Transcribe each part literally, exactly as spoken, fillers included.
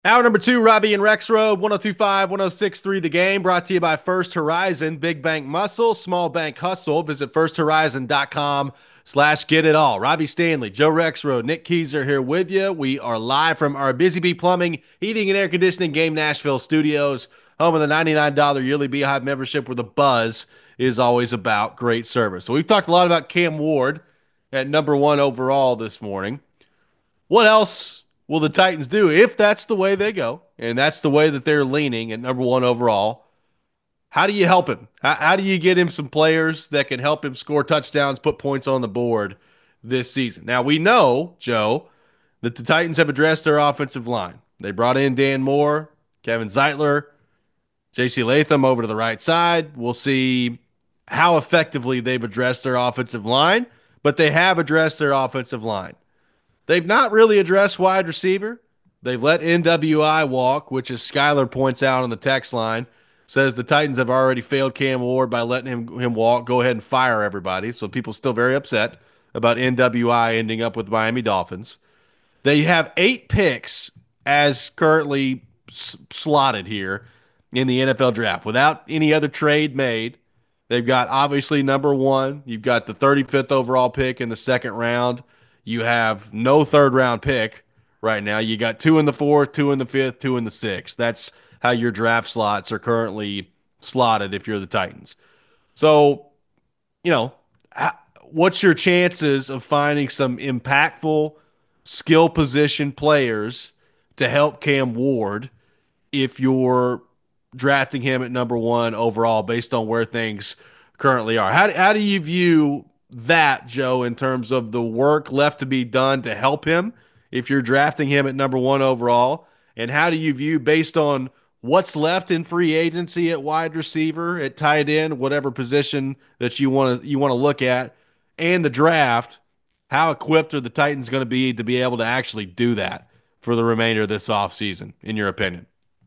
Hour number two, Robbie and Rexroad, one oh two point five, one oh six point three The Game, brought to you by First Horizon, Big Bank Muscle, Small Bank Hustle. Visit firsthorizon.com slash get it all. Robbie Stanley, Joe Rexroad, Nick Keyser here with you. We are live from our Busy Bee Plumbing, Heating, and Air Conditioning Game Nashville studios, home of the ninety-nine dollars yearly Beehive membership where the buzz is always about great service. So we've talked a lot about Cam Ward at number one overall this morning. What else will the Titans do if that's the way they go and that's the way that they're leaning at number one overall? How do you help him? How, how do you get him some players that can help him score touchdowns, put points on the board this season? Now, we know, Joe, that the Titans have addressed their offensive line. They brought in Dan Moore, Kevin Zeitler, J C Latham over to the right side. We'll see how effectively they've addressed their offensive line, but they have addressed their offensive line. They've not really addressed wide receiver. They've let N W I walk, which, as Skyler points out on the text line, says the Titans have already failed Cam Ward by letting him him walk. Go ahead and fire everybody. So people still very upset about N W I ending up with Miami Dolphins. They have eight picks as currently s- slotted here in the N F L draft without any other trade made. They've got obviously number one. You've got the thirty-fifth overall pick in the second round. You have no third round pick right now. You got two in the fourth, two in the fifth, two in the sixth. That's how your draft slots are currently slotted if you're the Titans. So, you know, what's your chances of finding some impactful skill position players to help Cam Ward if you're drafting him at number one overall based on where things currently are? How, how do you view that, Joe, in terms of the work left to be done to help him if you're drafting him at number one overall? And how do you view, based on what's left in free agency at wide receiver, at tight end, whatever position that you want to you want to look at, and the draft, how equipped are the Titans going to be to be able to actually do that for the remainder of this offseason, in your opinion?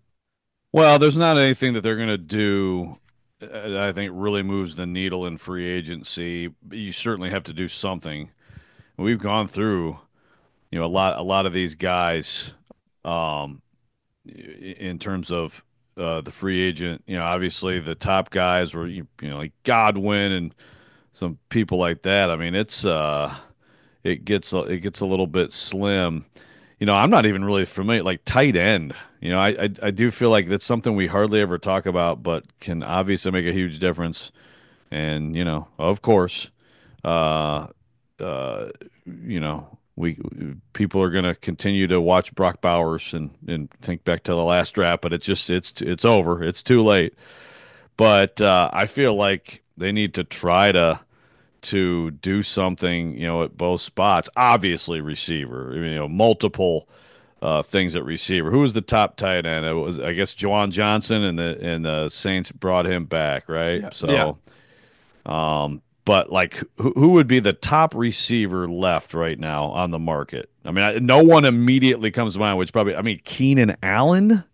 Well, there's not anything that they're going to do uh, that I think really moves the needle in free agency. You certainly have to do something. We've gone through, you know, a lot a lot of these guys um in terms of uh the free agent, you know, obviously the top guys were you, you know, like Godwin and some people like that. I mean, it's uh it gets a, it gets a little bit slim. You know, I'm not even really familiar like tight end. You know, I, I I do feel like that's something we hardly ever talk about, but can obviously make a huge difference. And you know, of course, uh, uh, you know, we people are going to continue to watch Brock Bowers and and think back to the last draft, but it's just it's it's over. It's too late. But uh, I feel like they need to try to to do something, you know, at both spots. Obviously, receiver. I mean, you know, multiple uh, things at receiver. Who was the top tight end? It was, I guess, Juwan Johnson, and the and the Saints brought him back, right? Yeah. Yeah. So, um, but like, who, who would be the top receiver left right now on the market? I mean, I, no one immediately comes to mind. Which probably, I mean, Keenan Allen,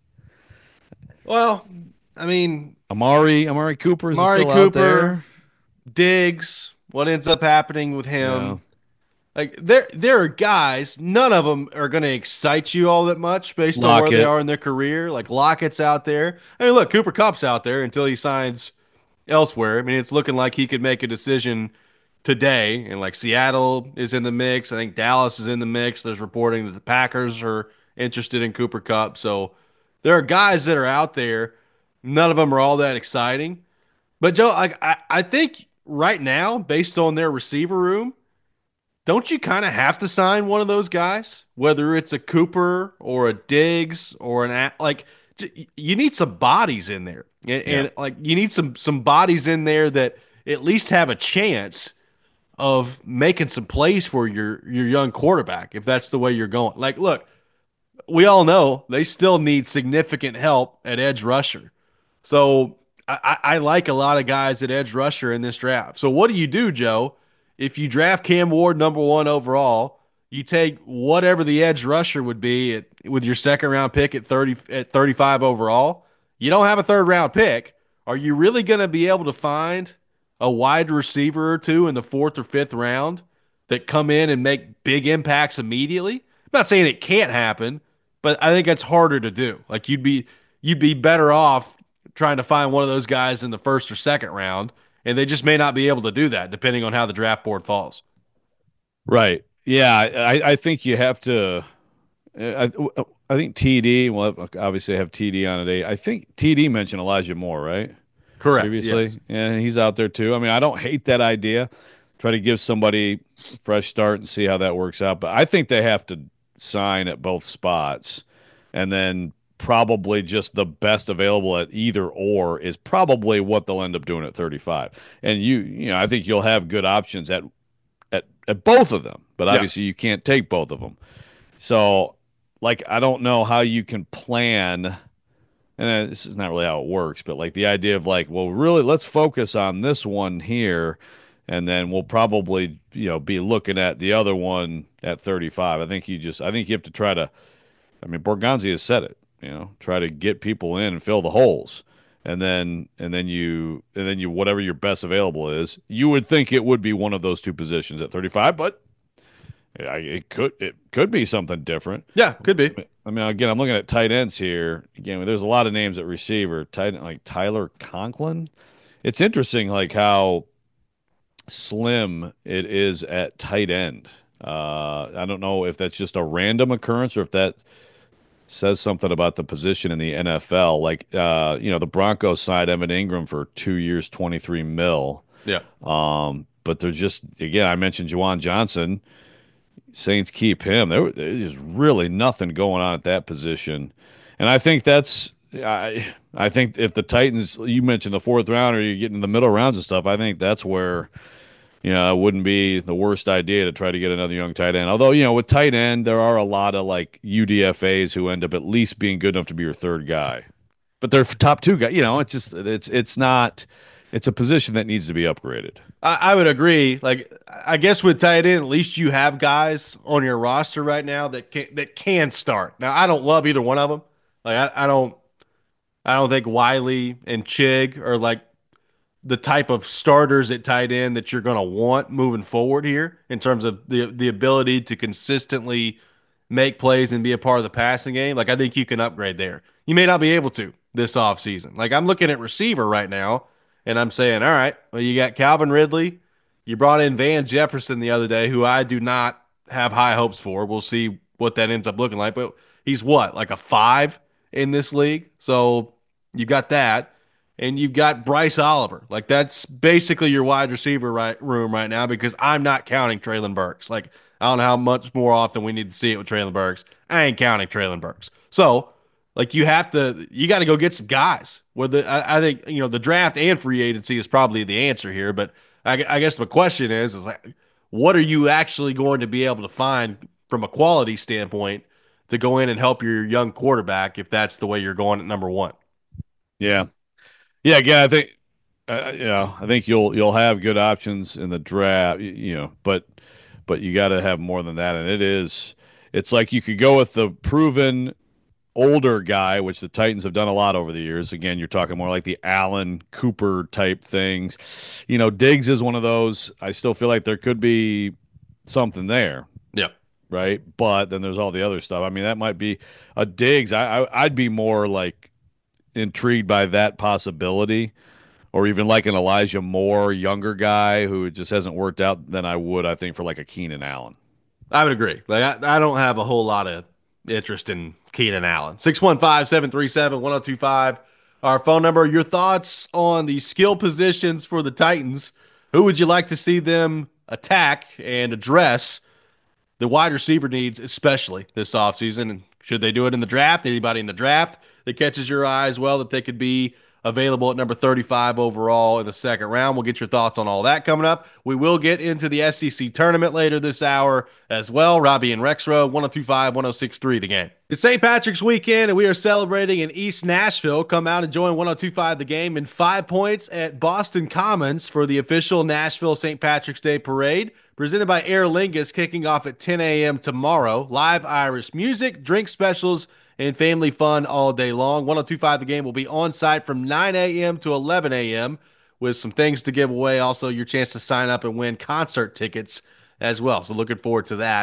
Well, I mean, Amari, Amari Cooper is Mari still out Cooper, there. Diggs, what ends up happening with Yeah, him? Like there there are guys, none of them are going to excite you all that much based on where they Lockett. are in their career. Like Lockett's out there. I mean, look, Cooper Kupp's out there until he signs elsewhere. I mean, it's looking like he could make a decision today. And like Seattle is in the mix. I think Dallas is in the mix. There's reporting that the Packers are interested in Cooper Kupp. So there are guys that are out there. None of them are all that exciting. But Joe, like I, I think right now, based on their receiver room, don't you kind of have to sign one of those guys, whether it's a Cooper or a Diggs or an a- like you need some bodies in there, and, Yeah. and like you need some some bodies in there that at least have a chance of making some plays for your your young quarterback if that's the way you're going. Like, look, we all know they still need significant help at edge rusher. So I, I like a lot of guys at edge rusher in this draft. So what do you do, Joe? If you draft Cam Ward number one overall, you take whatever the edge rusher would be at, with your second round pick at thirty at thirty-five overall. You don't have a third round pick. Are you really going to be able to find a wide receiver or two in the fourth or fifth round that come in and make big impacts immediately? I'm not saying it can't happen, but I think that's harder to do. Like you'd be you'd be better off trying to find one of those guys in the first or second round, and they just may not be able to do that depending on how the draft board falls. Right. Yeah, I, I think you have to. I I think T D. Well, obviously I have T D on today. I think T D mentioned Elijah Moore, right? Correct. Previously, Yes. yeah, he's out there too. I mean, I don't hate that idea. Try to give somebody a fresh start and see how that works out. But I think they have to sign at both spots, and then probably just the best available at either or is probably what they'll end up doing at thirty-five. And you, you know, I think you'll have good options at at at both of them. But Yeah. obviously, you can't take both of them. So, like, I don't know how you can plan and this is not really how it works, but like the idea of like, well, really, let's focus on this one here, and then we'll probably, you know, be looking at the other one at thirty-five. I think you just, I think you have to try to, I mean, Borgonzi has said it, you know, try to get people in and fill the holes. And then, and then you, and then you, whatever your best available is, you would think it would be one of those two positions at thirty-five, but yeah, it could, it could be something different. Yeah. Could be. I mean, again, I'm looking at tight ends here. Again, there's a lot of names at receiver. Tight end like Tyler Conklin. It's interesting, like how slim it is at tight end. Uh, I don't know if that's just a random occurrence or if that says something about the position in the N F L. Like, uh, you know, the Broncos signed Evan Ingram for two years, twenty-three mil. Yeah. Um, but they're just, again, I mentioned Juwan Johnson. Saints keep him. There, there's really nothing going on at that position, and I think that's I I think if the Titans, you mentioned the fourth round, or you get in the middle rounds and stuff, I think that's where you know it wouldn't be the worst idea to try to get another young tight end. Although you know with tight end there are a lot of like U D F As who end up at least being good enough to be your third guy, but they're top two guy. You know, it's just it's it's not it's a position that needs to be upgraded. I, I would agree. Like, I guess with tight end, at least you have guys on your roster right now that can that can start. Now, I don't love either one of them. Like, I, I don't, I don't think Wiley and Chig are like the type of starters at tight end that you're going to want moving forward here in terms of the the ability to consistently make plays and be a part of the passing game. Like I think you can upgrade there. You may not be able to this offseason. Like I'm looking at receiver right now and I'm saying, all right, well, you got Calvin Ridley. You brought in Van Jefferson the other day, who I do not have high hopes for. We'll see what that ends up looking like. But he's what, like a five in this league? So you got that and you've got Bryce Oliver. Like that's basically your wide receiver right room right now because I'm not counting Traylon Burks. Like I don't know how much more often we need to see it with Traylon Burks. I ain't counting Traylon Burks. So like you have to, you got to go get some guys. Where the I, I think you know the draft and free agency is probably the answer here. But I, I guess the question is, is like, what are you actually going to be able to find from a quality standpoint to go in and help your young quarterback if that's the way you're going at number one? Yeah, yeah. Again, I think uh, you know, I think you'll you'll have good options in the draft, you know, but but you got to have more than that, and it is it's like you could go with the proven older guy, which the Titans have done a lot over the years. Again, you're talking more like the Allen Cooper type things. You know, Diggs is one of those. I still feel like there could be something there, Yeah. right? But then there's all the other stuff. I mean, that might be a Diggs. I, I I'd be more like intrigued by that possibility or even like an Elijah Moore, younger guy who just hasn't worked out than I would, I think, for like a Keenan Allen. I would agree. Like I, I don't have a whole lot of interest in Keenan Allen. six one five, seven three seven, one oh two five. Our phone number. Your thoughts on the skill positions for the Titans. Who would you like to see them attack and address the wide receiver needs, especially this offseason? And should they do it in the draft? Anybody in the draft that catches your eye as well that they could be available at number thirty-five overall in the second round? We'll get your thoughts on all that coming up. We will get into the S E C tournament later this hour as well. Robbie and Rexroad, one oh two five, one oh six three, the game. It's Saint Patrick's weekend, and we are celebrating in East Nashville. Come out and join one oh two five, the game, in Five Points at Boston Commons for the official Nashville Saint Patrick's Day Parade, presented by Aer Lingus, kicking off at ten a.m. tomorrow. Live Irish music, drink specials, and family fun all day long. one oh two five, the game will be on site from nine a.m. to eleven a.m. with some things to give away. Also, your chance to sign up and win concert tickets as well. So looking forward to that.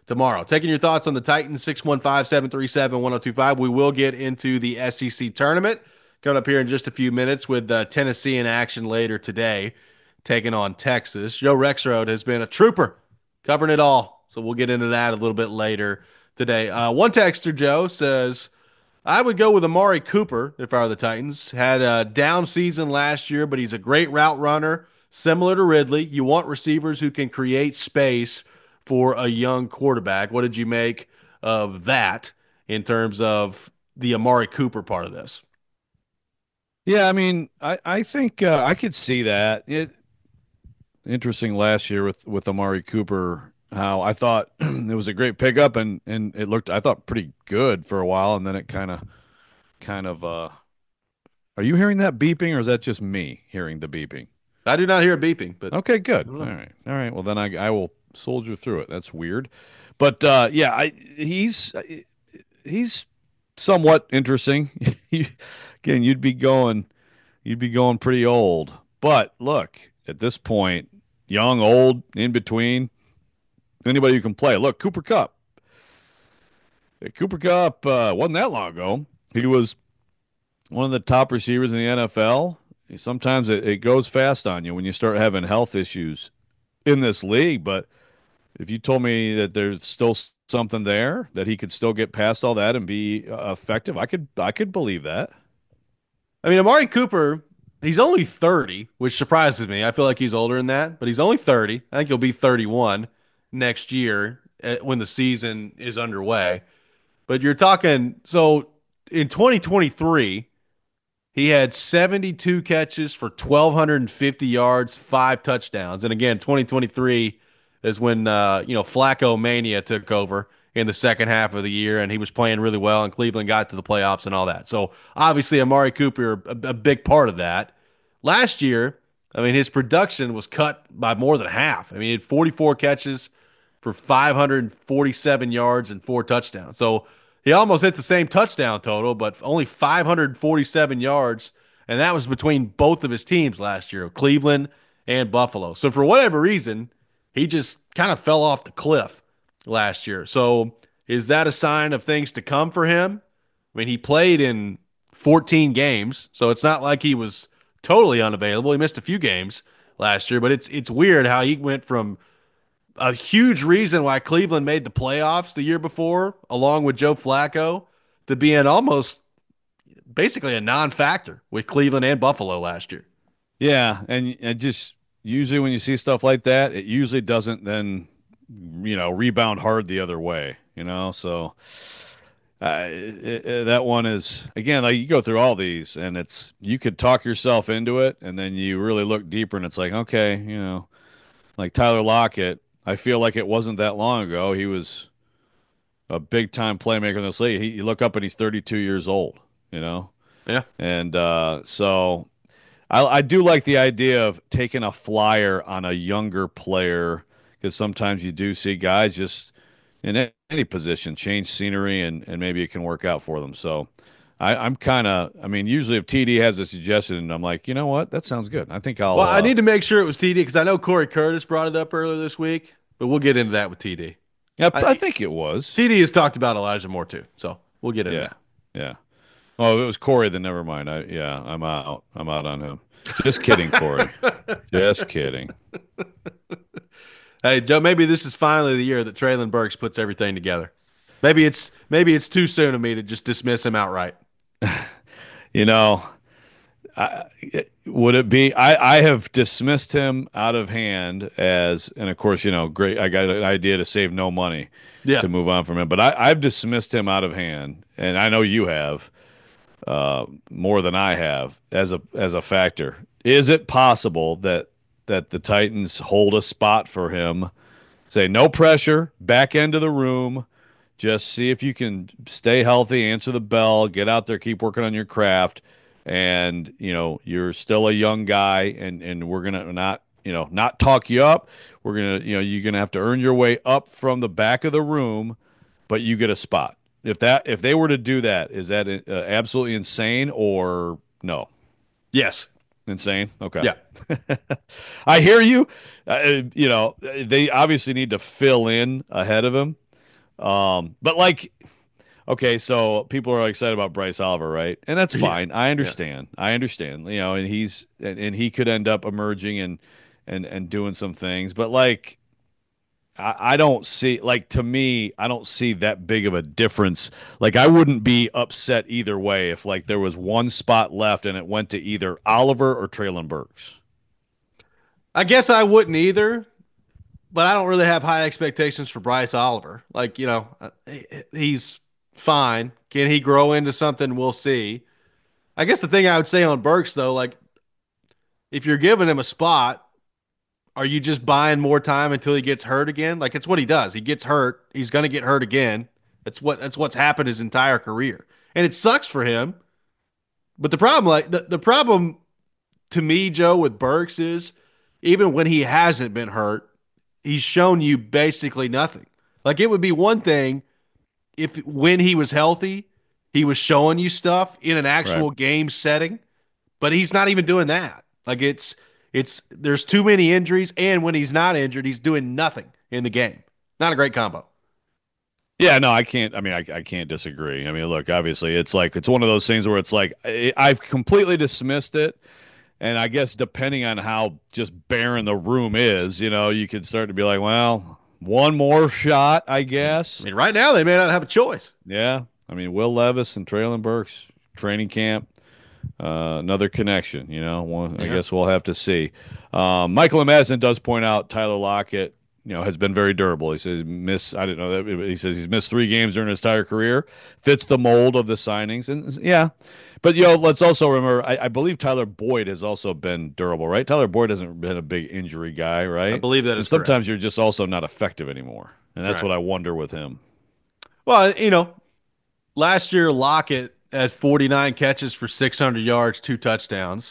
tomorrow. Taking your thoughts on the Titans, six one five, seven three seven, one oh two five. We will get into the S E C tournament coming up here in just a few minutes with uh, Tennessee in action later today, taking on Texas. Joe Rexrode has been a trooper covering it all. So we'll get into that a little bit later today. Uh, one texter, Joe, says, I would go with Amari Cooper if I were the Titans. Had a down season last year, but he's a great route runner, similar to Ridley. You want receivers who can create space for a young quarterback. What did you make of that in terms of the Amari Cooper part of this? Yeah, I mean, I I think uh, I could see that. It interesting last year with with Amari Cooper. How I thought it was a great pickup, and and it looked I thought pretty good for a while, and then it kind of kind of. Uh, are you hearing that beeping, or is that just me hearing the beeping? I do not hear it beeping, but Okay, I good. don't All know. right, all right. Well, then I I will soldier through it. That's weird, but uh, yeah, I he's he's somewhat interesting. Again, you'd be going you'd be going pretty old. But look, at this point, young, old, in between, anybody who can play. Look, Cooper Cup. Cooper Cup uh, wasn't that long ago. He was one of the top receivers in the N F L. Sometimes it, it goes fast on you when you start having health issues in this league. But if you told me that there's still something there, that he could still get past all that and be uh, effective, I could I could believe that. I mean, Amari Cooper, he's only thirty, which surprises me. I feel like he's older than that, but he's only thirty. I think he'll be thirty-one next year uh, when the season is underway. But you're talking, so in twenty twenty-three, he had seventy-two catches for twelve fifty yards, five touchdowns. And again, twenty twenty-three is when uh, you know, Flacco mania took over in the second half of the year, and he was playing really well, and Cleveland got to the playoffs and all that. So obviously, Amari Cooper a, a big part of that. Last year, I mean, his production was cut by more than half. I mean, he had forty-four catches for five hundred forty-seven yards and four touchdowns. So he almost hit the same touchdown total, but only five hundred forty-seven yards. And that was between both of his teams last year, Cleveland and Buffalo. So for whatever reason, he just kind of fell off the cliff last year. So is that a sign of things to come for him? I mean, he played in fourteen games, so it's not like he was totally unavailable. He missed a few games last year, but it's it's weird how he went from a huge reason why Cleveland made the playoffs the year before, along with Joe Flacco, to being almost basically a non-factor with Cleveland and Buffalo last year. Yeah, and and just usually when you see stuff like that, it usually doesn't then you know rebound hard the other way. You know, so uh, it, it, that one is again like you go through all these, and it's you could talk yourself into it, and then you really look deeper, and it's like okay, you know, like Tyler Lockett. I feel like it wasn't that long ago. He was a big time playmaker in this league. He, you look up and he's thirty-two years old, you know? Yeah. And uh, so I, I do like the idea of taking a flyer on a younger player because sometimes you do see guys just in any position change scenery and, and maybe it can work out for them. So I, I'm kind of, I mean, usually if T D has a suggestion, I'm like, you know what? That sounds good. I think I'll. Well, I Uh, need to make sure it was T D because I know Corey Curtis brought it up earlier this week, but we'll get into that with T D. yeah, I I, think it was. T D has talked about Elijah Moore too, so we'll get into Yeah. that. Yeah. Oh, it was Corey. Then never mind. I yeah, I'm out. I'm out on him. Just kidding, Corey. Just kidding. Hey, Joe, maybe this is finally the year that Traylon Burks puts everything together. Maybe it's maybe it's too soon of me to just dismiss him outright. You know, I, would it be? I I have dismissed him out of hand as, and of course, you know, great. I got an idea to save no money Yeah. to move on from him, but I I've dismissed him out of hand, and I know you have uh, more than I have as a as a factor. Is it possible that that the Titans hold a spot for him? Say no pressure, back end of the room. Just see if you can stay healthy, answer the bell, get out there, keep working on your craft, and you know you're still a young guy, and and we're gonna not you know not talk you up. We're gonna you know you're gonna have to earn your way up from the back of the room, but you get a spot. If that if they were to do that, is that uh, absolutely insane or no? Yes. Insane. Okay. Yeah. I hear you. Uh, you know, they obviously need to fill in ahead of him. Um, but like, okay, so people are excited about Bryce Oliver, right? And that's Yeah. fine. I Yeah. understand. I understand. You know, and he's and, and he could end up emerging and and and doing some things, but like I, I don't see like to me, I don't see that big of a difference. Like I wouldn't be upset either way if like there was one spot left and it went to either Oliver or Traylon Burks. I guess I wouldn't either, but I don't really have high expectations for Bryce Oliver. Like, you know, uh, he's fine. Can he grow into something? We'll see. I guess the thing I would say on Burks, though, like, if you're giving him a spot, are you just buying more time until he gets hurt again? Like, it's what he does. He gets hurt. He's going to get hurt again. That's what that's what's happened his entire career. And it sucks for him. But the problem, like the, the problem to me, Joe, with Burks is even when he hasn't been hurt, he's shown you basically nothing. Like it would be one thing if when he was healthy, he was showing you stuff in an Right. actual game setting, but he's not even doing that. Like it's it's there's too many injuries, and when he's not injured, he's doing nothing in the game. Not a great combo. Yeah, no, I can't. I mean, I, I can't disagree. I mean, look, obviously, it's like it's one of those things where it's like I, I've completely dismissed it, and I guess depending on how just barren the room is, you know, you can start to be like, well, one more shot, I I guess. mean, right now they may not have a choice. Yeah, I mean, Will Levis and Traylon Burks training camp, uh, another connection. You know, one, I Yeah. guess we'll have to see. Um, Michael Madsen does point out Tyler Lockett, you know, has been very durable. He says miss. I didn't know that. He says he's missed three games during his entire career. Fits the mold of the signings, and yeah. But you know, let's also remember. I, I believe Tyler Boyd has also been durable, right? Tyler Boyd hasn't been a big injury guy, I right? believe that And is correct. sometimes you're just also not effective anymore, and that's Right. what I wonder with him. Well, you know, last year Lockett had forty-nine catches for six hundred yards, two touchdowns.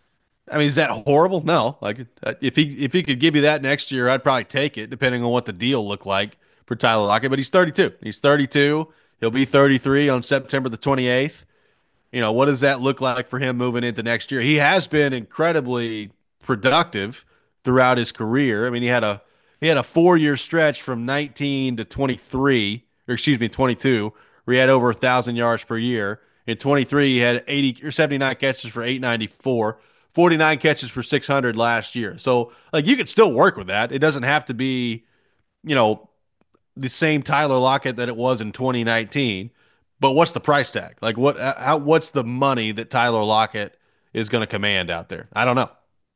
I mean, is that horrible? No. Like uh, if he if he could give you that next year, I'd probably take it, depending on what the deal looked like for Tyler Lockett. But he's thirty-two. He's thirty-two. He'll be thirty-three on September the twenty-eighth. You know, what does that look like for him moving into next year? He has been incredibly productive throughout his career. I mean, he had a he had a four-year stretch from nineteen to twenty-three, or excuse me, twenty-two, where he had over a thousand yards per year. In twenty-three, he had eighty or seventy-nine catches for eight ninety-four, forty-nine catches for six hundred last year. So, like, you could still work with that. It doesn't have to be, you know, the same Tyler Lockett that it was in twenty nineteen. But what's the price tag? Like what how what's the money that Tyler Lockett is going to command out there? I don't know.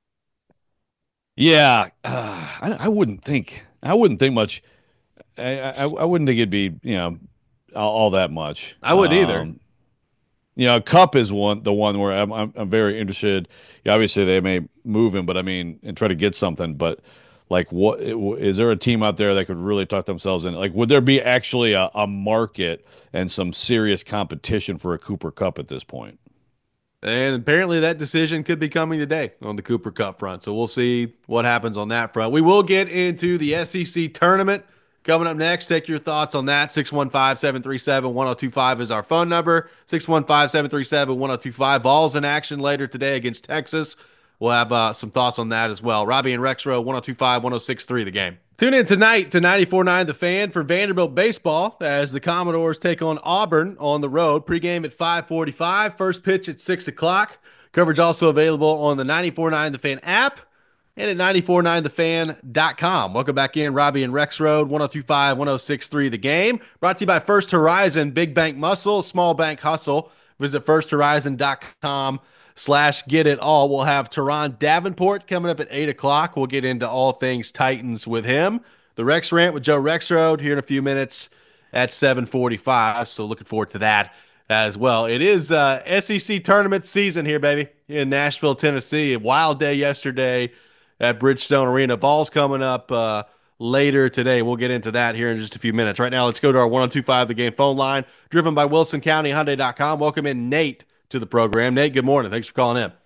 Yeah, uh, I, I wouldn't think. I wouldn't think much. I, I, I wouldn't think it'd be you know all, all that much. I wouldn't either. Um, you know, Cup is one the one where I'm I'm, I'm very interested. Yeah, obviously, they may move him, but I mean, and try to get something. But like, what is there a team out there that could really talk themselves in? Like, would there be actually a, a market and some serious competition for a Cooper Cup at this point? And apparently that decision could be coming today on the Cooper Cup front. So we'll see what happens on that front. We will get into the S E C tournament coming up next. Take your thoughts on that. six one five, seven three seven, one oh two five is our phone number. six one five, seven three seven, one oh two five. Vols in action later today against Texas. We'll have uh, some thoughts on that as well. Robbie and Rexrow, one oh two five, one oh six three the game. Tune in tonight to ninety-four point nine The Fan for Vanderbilt baseball as the Commodores take on Auburn on the road. Pregame at five forty-five, first pitch at six o'clock. Coverage also available on the ninety-four point nine The Fan app and at ninety-four point nine the fan dot com. Welcome back in, Robbie and Rex Road, one oh two five, one oh six three The Game. Brought to you by First Horizon, Big Bank Muscle, Small Bank Hustle. Visit first horizon dot com slash get it all. We'll have Teron Davenport coming up at eight o'clock. We'll get into all things Titans with him. The Rex Rant with Joe Rexroad here in a few minutes at seven forty-five. So looking forward to that as well. It is uh, S E C tournament season here, baby, in Nashville, Tennessee. A wild day yesterday at Bridgestone Arena. Ball's coming up uh, later today. We'll get into that here in just a few minutes. Right now, let's go to our one oh two five The Game phone line, driven by Wilson County Hyundai dot com. Welcome in Nate to the program. Nate, good morning. Thanks for calling in.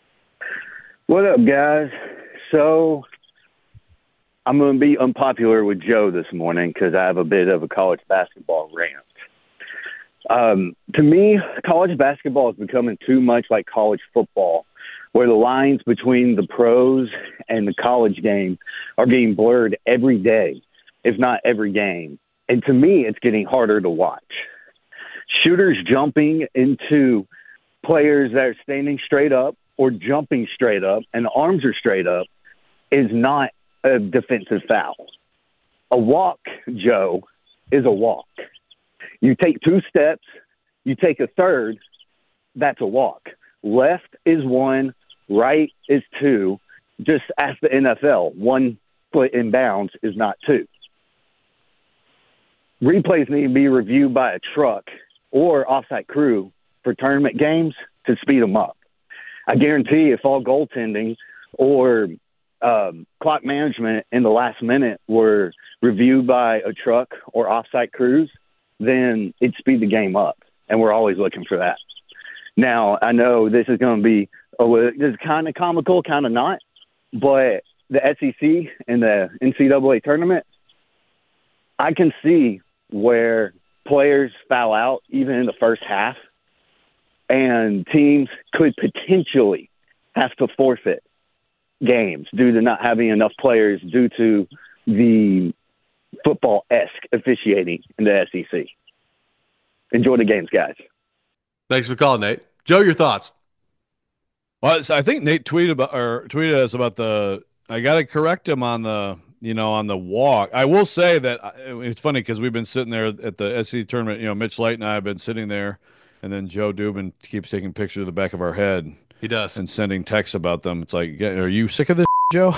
What up, guys? So I'm going to be unpopular with Joe this morning because I have a bit of a college basketball rant. Um, to me, college basketball is becoming too much like college football, where the lines between the pros and the college game are getting blurred every day, if not every game. And to me, it's getting harder to watch. Shooters jumping into players that are standing straight up or jumping straight up and the arms are straight up is not a defensive foul. A walk, Joe, is a walk. You take two steps, you take a third, that's a walk. Left is one, right is two. Just ask the N F L. One foot in bounds is not two. Replays need to be reviewed by a truck or offsite crew for tournament games to speed them up. I guarantee if all goaltending or um, clock management in the last minute were reviewed by a truck or offsite crews, then it'd speed the game up, and we're always looking for that. Now, I know this is going to be oh, this is kind of comical, kind of not, but the S E C and the N C double A tournament, I can see where players foul out even in the first half, and teams could potentially have to forfeit games due to not having enough players due to the football-esque officiating in the S E C. Enjoy the games, guys. Thanks for calling, Nate. Joe, your thoughts? Well, I think Nate tweeted about or tweeted us about the. I got to correct him on the, you know, on the walk. I will say that it's funny because we've been sitting there at the S E C tournament. You know, Mitch Light and I have been sitting there, and then Joe Dubin keeps taking pictures of the back of our head. He does, and sending texts about them. It's like, are you sick of this, Joe?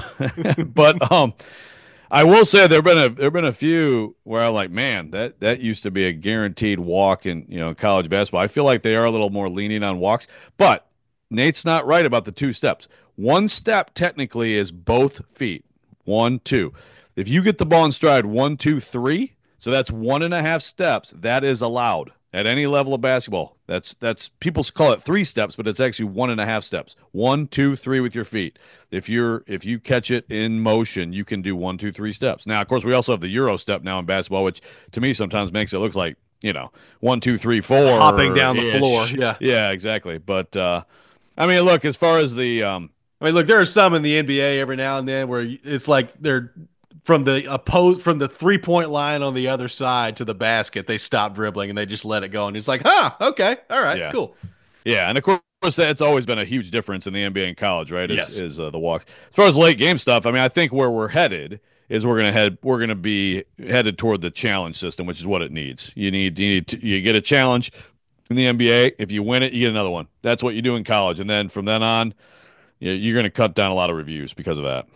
But um, I will say there've been a there've been a few where I'm like, man, that that used to be a guaranteed walk in you know college basketball. I feel like they are a little more lenient on walks, but Nate's not right about the two steps. One step technically is both feet. One, two. If you get the ball in stride, one, two, three. So that's one and a half steps. That is allowed at any level of basketball. That's that's people call it three steps, but it's actually one and a half steps. One, two, three with your feet. If you're if you catch it in motion, you can do one, two, three steps. Now, of course, we also have the Euro step now in basketball, which to me sometimes makes it look like you know one, two, three, four, hopping down the floor. Yeah, yeah, exactly. But uh, I mean, look, as far as the um, I mean, look, there are some in the N B A every now and then where it's like they're from the oppose from the three point line on the other side to the basket. They stop dribbling and they just let it go, and it's like, huh, okay, all right, yeah. cool. Yeah, and of course, it's always been a huge difference in the N B A and college, right? Is, yes. is uh, the walk. As far as late game stuff, I mean, I think where we're headed is we're gonna head we're gonna be headed toward the challenge system, which is what it needs. You need you need to, you get a challenge in the N B A. If you win it, you get another one. That's what you do in college, and then from then on, you're going to cut down a lot of reviews because of that.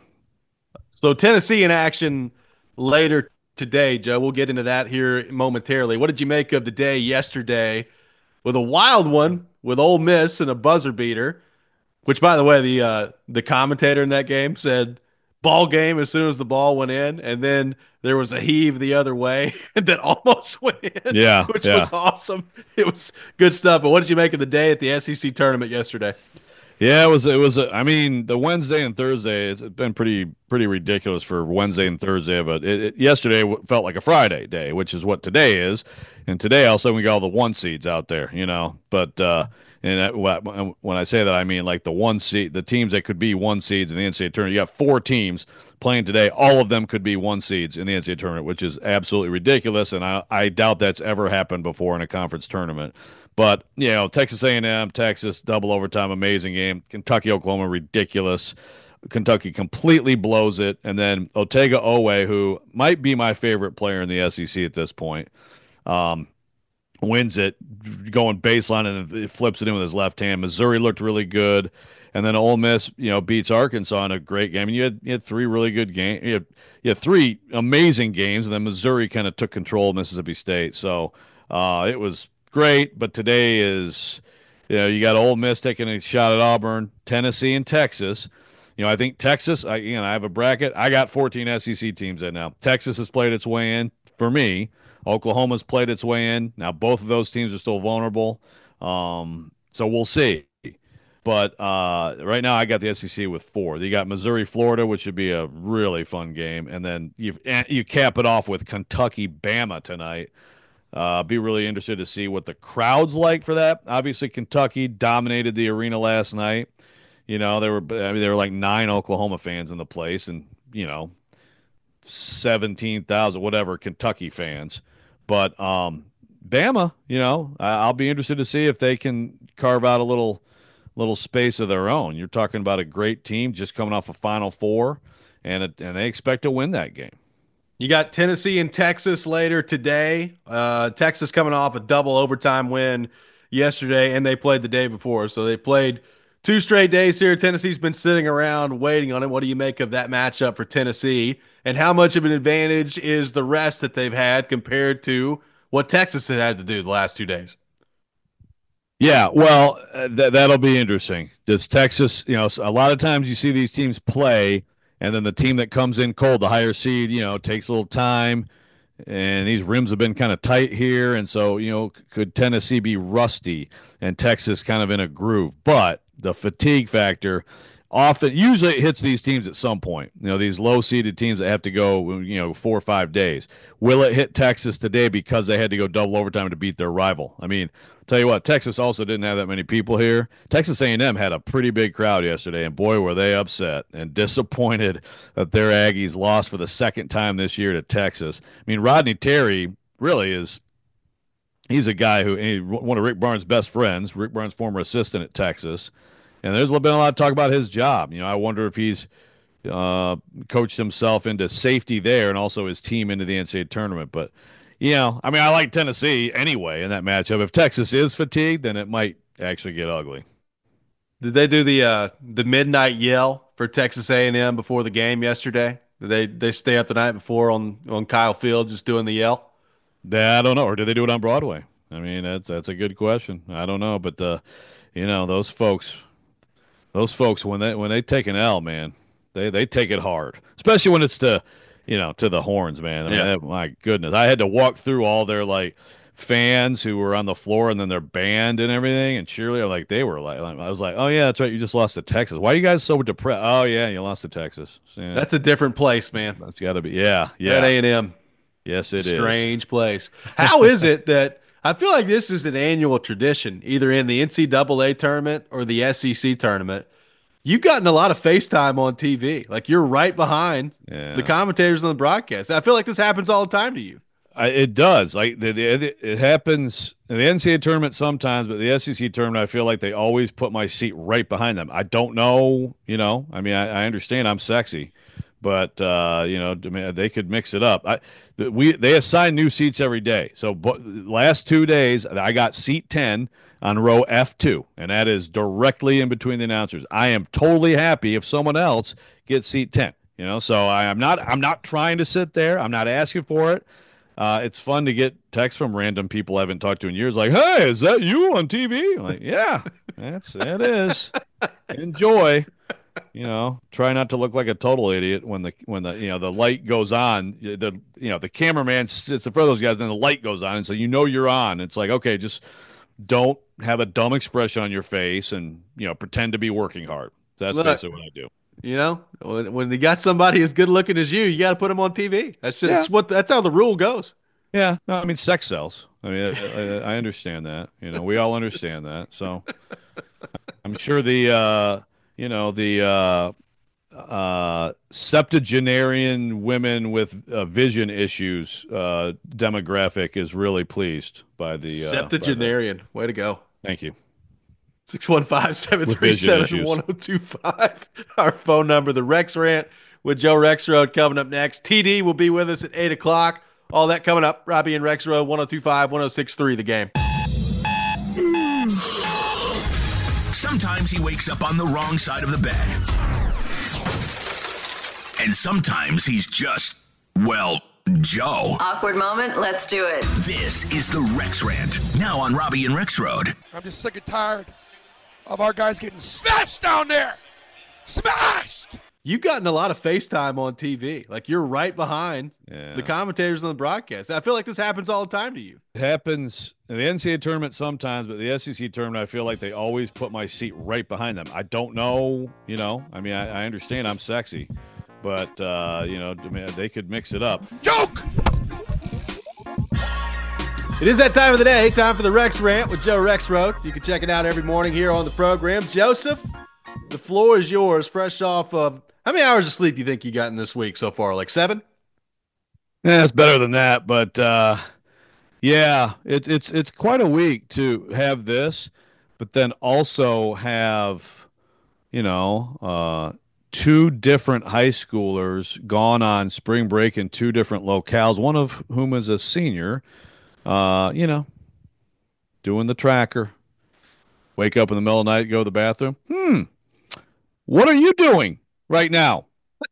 So Tennessee in action later today, Joe. We'll get into that here momentarily. What did you make of the day yesterday with a wild one with Ole Miss and a buzzer beater, which, by the way, the uh, the commentator in that game said ball game as soon as the ball went in, and then there was a heave the other way that almost went in, yeah, which yeah. was awesome. It was good stuff. But what did you make of the day at the S E C tournament yesterday? Yeah, it was. It was. A, I mean, the Wednesday and Thursday, it's been pretty, pretty ridiculous for Wednesday and Thursday. But it, it, yesterday felt like a Friday day, which is what today is. And today, all of a sudden, we got all the one seeds out there, you know. But uh, and that, when I say that, I mean like the one seed, the teams that could be one seeds in the N C double A tournament. You got four teams playing today. All of them could be one seeds in the N C double A tournament, which is absolutely ridiculous. And I, I doubt that's ever happened before in a conference tournament. But, you know, Texas A and M, Texas, double overtime, amazing game. Kentucky, Oklahoma, ridiculous. Kentucky completely blows it. And then Otega Owe, who might be my favorite player in the S E C at this point, um, wins it, going baseline, and it flips it in with his left hand. Missouri looked really good. And then Ole Miss, you know, beats Arkansas in a great game. And you had, you had three really good games. You had, you had three amazing games, and then Missouri kind of took control of Mississippi State. So uh, it was great, but today is, you know, you got Ole Miss taking a shot at Auburn, Tennessee, and Texas. You know, I think Texas, I, you know, I have a bracket. I got fourteen S E C teams in now. Texas has played its way in for me. Oklahoma's played its way in. Now, both of those teams are still vulnerable. Um, so we'll see. But uh, right now, I got the S E C with four. You got Missouri, Florida, which should be a really fun game. And then you you cap it off with Kentucky, Bama tonight. Uh, be really interested to see what the crowd's like for that. Obviously, Kentucky dominated the arena last night. You know, there were I mean there were like nine Oklahoma fans in the place, and you know, seventeen thousand, whatever, Kentucky fans. But um, Bama, you know, I'll be interested to see if they can carve out a little little space of their own. You're talking about a great team just coming off a Final Four, and it, and they expect to win that game. You got Tennessee and Texas later today. Uh, Texas coming off a double overtime win yesterday, and they played the day before. So they played two straight days here. Tennessee's been sitting around waiting on it. What do you make of that matchup for Tennessee? And how much of an advantage is the rest that they've had compared to what Texas had had to do the last two days? Yeah, well, uh, th- that'll be interesting. Does Texas, you know, a lot of times you see these teams play, and then the team that comes in cold, the higher seed, you know, takes a little time, and these rims have been kind of tight here, and so, you know, could Tennessee be rusty and Texas kind of in a groove? But the fatigue factor often, usually it hits these teams at some point. You know, these low-seeded teams that have to go, you know, four or five days. Will it hit Texas today because they had to go double overtime to beat their rival? I mean, tell you what, Texas also didn't have that many people here. Texas A and M had a pretty big crowd yesterday, and boy, were they upset and disappointed that their Aggies lost for the second time this year to Texas. I mean, Rodney Terry really is – he's a guy who – one of Rick Barnes' best friends, Rick Barnes' former assistant at Texas. And there's been a lot of talk about his job. You know, I wonder if he's uh, coached himself into safety there and also his team into the N C double A tournament. But, you know, I mean, I like Tennessee anyway in that matchup. If Texas is fatigued, then it might actually get ugly. Did they do the uh, the midnight yell for Texas A and M before the game yesterday? Did they they stay up the night before on, on Kyle Field just doing the yell? I don't know. Or did they do it on Broadway? I mean, that's that's a good question. I don't know. But, uh, you know, those folks – Those folks, when they when they take an L, man, they, they take it hard, especially when it's to, you know, to the horns, man. I mean, yeah. that, my goodness, I had to walk through all their like fans who were on the floor and then their band and everything, and cheerleader, like they were like, I was like, oh yeah, that's right, you just lost to Texas. Why are you guys so depressed? Oh yeah, you lost to Texas. Yeah. That's a different place, man. That's got to be, yeah, yeah. At A and M, yes, it Strange is. Strange place. How is it that? I feel like this is an annual tradition, either in the N C double A tournament or the S E C tournament. You've gotten a lot of FaceTime on T V. Like, you're right behind yeah. the commentators on the broadcast. I feel like this happens all the time to you. I, it does. Like the, the, it happens in the N C double A tournament sometimes, but the S E C tournament, I feel like they always put my seat right behind them. I don't know, you know. I mean, I, I understand I'm sexy, but uh, you know, they could mix it up. I we they assign new seats every day. So but, last two days, I got seat ten on row F two, and that is directly in between the announcers. I am totally happy if someone else gets seat ten. You know, so I am not. I'm not trying to sit there. I'm not asking for it. Uh, it's fun to get texts from random people I haven't talked to in years, like, "Hey, is that you on T V?" I'm like, yeah, that's it is. Enjoy. You know, try not to look like a total idiot when the when the you know the light goes on. The you know the cameraman sits in front of those guys, then the light goes on, and so you know you're on. It's like, okay, just don't have a dumb expression on your face and, you know, pretend to be working hard. That's Look, basically what I do. You know, when, when you got somebody as good looking as you, you got to put them on T V. That's just yeah. what that's how the rule goes. Yeah. No, I mean, sex sells. I mean, I, I understand that. You know, we all understand that. So I'm sure the, uh, you know, the uh, uh, septuagenarian women with uh, vision issues uh, demographic is really pleased by the uh, septuagenarian. By the... Way to go! Thank you. six one five, seven three seven, one oh two five. Our phone number. The Rex Rant with Joe Rexrode coming up next. T D will be with us at eight o'clock. All that coming up. Robbie and Rexrode, one oh two five, one oh six three. The Game. Sometimes he wakes up on the wrong side of the bed. And sometimes he's just, well, Joe. Awkward moment, let's do it. This is the Rex Rant, now on Robbie and Rexrode. I'm just sick and tired of our guys getting smashed down there. Smashed! You've gotten a lot of FaceTime on T V. Like, you're right behind yeah. the commentators on the broadcast. I feel like this happens all the time to you. It happens in the N C double A tournament sometimes, but the S E C tournament, I feel like they always put my seat right behind them. I don't know, you know. I mean, I, I understand I'm sexy, but, uh, you know, they could mix it up. Joke! It is that time of the day. Time for the Rex Rant with Joe Rexrode. You can check it out every morning here on the program. Joseph, the floor is yours, fresh off of – how many hours of sleep do you think you gotten this week so far? Like seven? Yeah, it's better than that, but uh, yeah, it's it's it's quite a week to have this, but then also have you know uh, two different high schoolers gone on spring break in two different locales. One of whom is a senior. Uh, you know, doing the tracker. Wake up in the middle of the night, go to the bathroom. Hmm, what are you doing right now?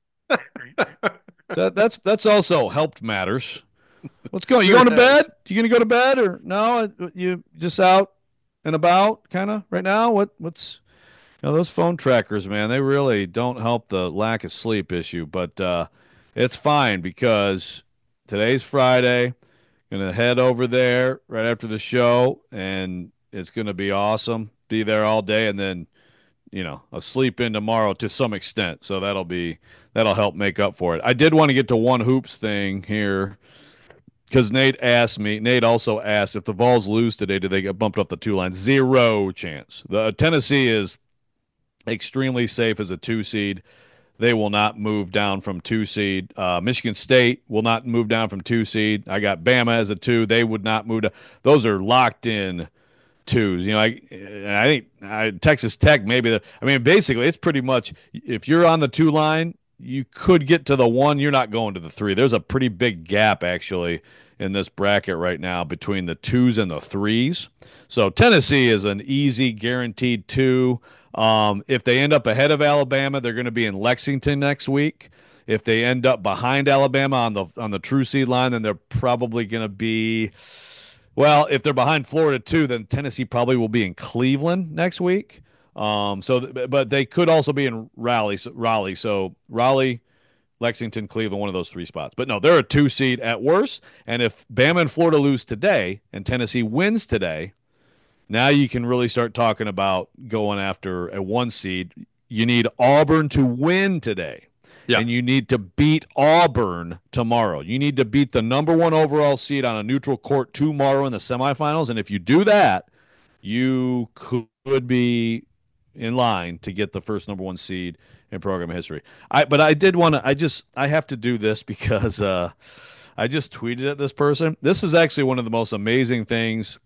That, that's that's also helped matters. What's going? You Sure going to bed? has. You gonna go to bed or no? You just out and about, kind of right now? What what's you know those phone trackers, man? They really don't help the lack of sleep issue. But uh, it's fine because today's Friday. Gonna head over there right after the show, and it's gonna be awesome. Be there all day, and then you know, I'll sleep in tomorrow to some extent. So that'll be that'll help make up for it. I did want to get to one hoops thing here because Nate asked me. Nate also asked if the Vols lose today, do they get bumped up the two line? Zero chance. The Tennessee is extremely safe as a two seed. They will not move down from two seed. Uh, Michigan State will not move down from two seed. I got Bama as a two. They would not move down. Those are locked in twos. You know, I I think I, Texas Tech maybe. The, I mean, basically, it's pretty much if you're on the two line, you could get to the one. You're not going to the three. There's a pretty big gap actually in this bracket right now between the twos and the threes. So Tennessee is an easy, guaranteed two. Um, if they end up ahead of Alabama, they're going to be in Lexington next week. If they end up behind Alabama on the on the true seed line, then they're probably going to be. Well, if they're behind Florida too, then Tennessee probably will be in Cleveland next week. Um, so, but they could also be in Raleigh. So, Raleigh, so Raleigh, Lexington, Cleveland, one of those three spots. But no, they're a two seed at worst. And if Bama and Florida lose today and Tennessee wins today, now you can really start talking about going after a one seed. You need Auburn to win today. Yeah. And you need to beat Auburn tomorrow. You need to beat the number one overall seed on a neutral court tomorrow in the semifinals. And if you do that, you could be in line to get the first number one seed in program history. I but I did want to I just I have to do this because uh, I just tweeted at this person. This is actually one of the most amazing things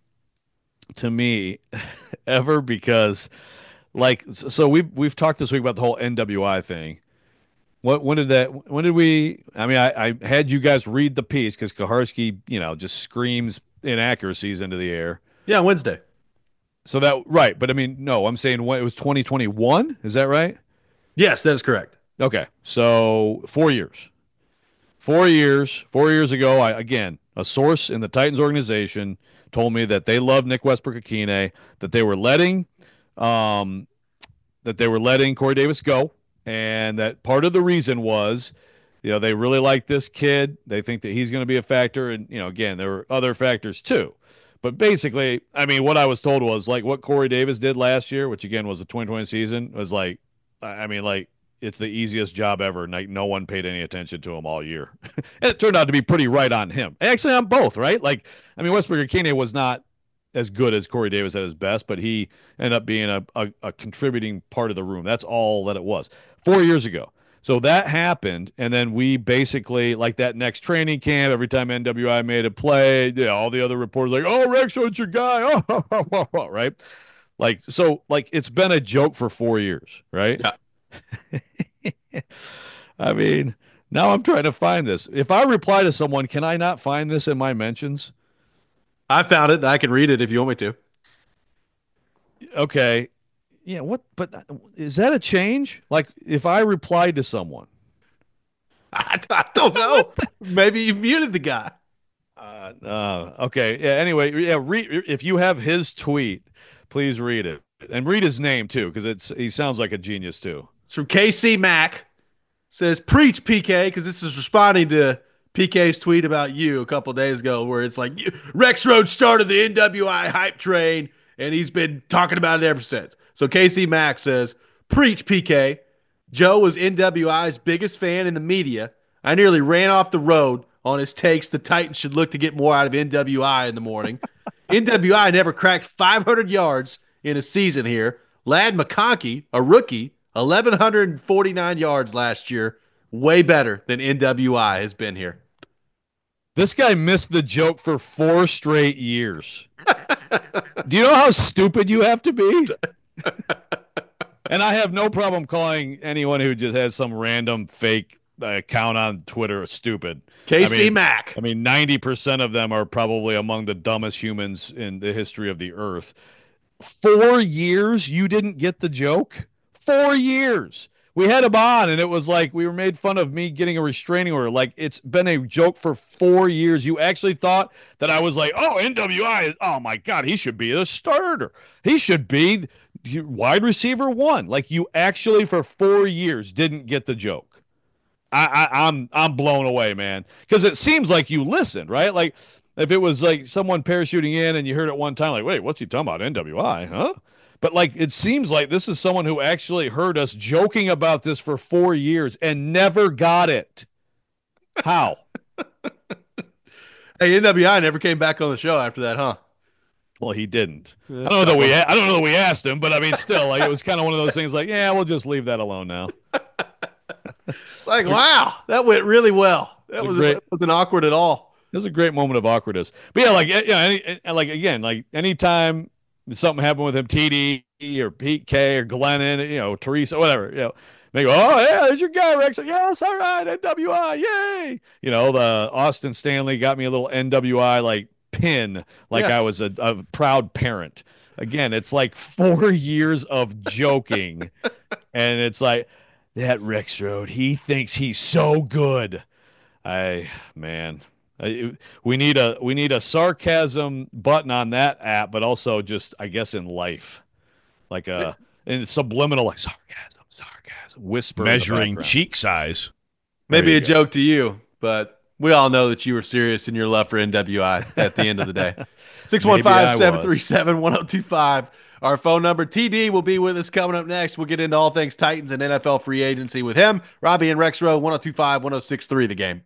to me ever because like so we've we've talked this week about the whole N W I thing. What when did that when did we I mean I, I had you guys read the piece because Kaharski, you know, just screams inaccuracies into the air. Yeah, Wednesday. So that right, but I mean no, I'm saying what it was twenty twenty-one, is that right? Yes, that is correct. Okay. So four years. Four years, four years ago, I again, a source in the Titans organization told me that they love Nick Westbrook-Akine, that they were letting um that they were letting Corey Davis go. And that part of the reason was, you know, they really like this kid. They think that he's going to be a factor. And, you know, again, there were other factors too. But basically, I mean, what I was told was like what Corey Davis did last year, which again was the twenty twenty season, was like, I mean, like, it's the easiest job ever. Like, no one paid any attention to him all year. And it turned out to be pretty right on him. Actually, on both, right? Like, I mean, Westbrook-Akine was not as good as Corey Davis at his best, but he ended up being a, a, a contributing part of the room. That's all that it was. Four years ago. So that happened, and then we basically, like that next training camp, every time N W I made a play, you know, all the other reporters like, oh, Rex, it's your guy, oh, right? Like, so, like, it's been a joke for four years, right? Yeah. I mean, now I'm trying to find this. If I reply to someone, can I not find this in my mentions? I found it. I can read it if you want me to. Okay. Yeah, what? But is that a change? Like, if I replied to someone, I, I don't know. Maybe you muted the guy. Uh, uh, okay. Yeah. Anyway, yeah. Re- if you have his tweet, please read it and read his name too, because it's he sounds like a genius too. It's from K C Mack. Says preach P K because this is responding to P K's tweet about you a couple days ago, where it's like Rex Rhodes started the N W I hype train, and he's been talking about it ever since. So K C Mack says, preach P K. Joe was N W I's biggest fan in the media. I nearly ran off the road on his takes the Titans should look to get more out of N W I in the morning. N W I never cracked five hundred yards in a season here. Ladd McConkey, a rookie, one thousand one hundred forty-nine yards last year. Way better than N W I has been here. This guy missed the joke for four straight years. Do you know how stupid you have to be? And I have no problem calling anyone who just has some random fake uh, account on Twitter stupid. K C I mean, Mack. I mean, ninety percent of them are probably among the dumbest humans in the history of the earth. Four years you didn't get the joke? Four years. We had him on, and it was like we were made fun of me getting a restraining order. Like, it's been a joke for four years. You actually thought that I was like, oh, N W I is, oh, my God, he should be the starter. He should be wide receiver one. Like, you actually, for four years, didn't get the joke. I, I, I'm I'm blown away, man, because it seems like you listened, right? Like, if it was like someone parachuting in and you heard it one time, like, wait, what's he talking about? N W I, huh? But like, it seems like this is someone who actually heard us joking about this for four years and never got it. How? Hey, N W I never came back on the show after that, huh? Well, he didn't. I don't know that we. I don't know that we asked him, but I mean, still, like, it was kind of one of those things. Like, yeah, we'll just leave that alone now. It's like, wow, that went really well. That was great, it wasn't awkward at all. It was a great moment of awkwardness. But yeah, like, yeah, any, like again, like anytime something happened with him, T D or Pete K or Glennon, you know, Teresa, whatever, you know, they go, oh yeah, there's your guy, Rex. Like, yes, all right, N W I, yay. You know, the Austin Stanley got me a little N W I like pin, like yeah. I was a, a proud parent. Again, it's like four years of joking, and it's like that Rex Road. He thinks he's so good. I man. We need a we need a sarcasm button on that app, but also just I guess in life, like a in subliminal like sarcasm, sarcasm, whisper, measuring cheek size. Maybe a go. joke to you, but we all know that you were serious in your love for N W I at the end of the day. six one five, seven three seven, one oh two five. Our phone number. T D will be with us coming up next. We'll get into all things Titans and N F L free agency with him. Robbie and Rex Rowe, one oh two five, one oh six three The Game.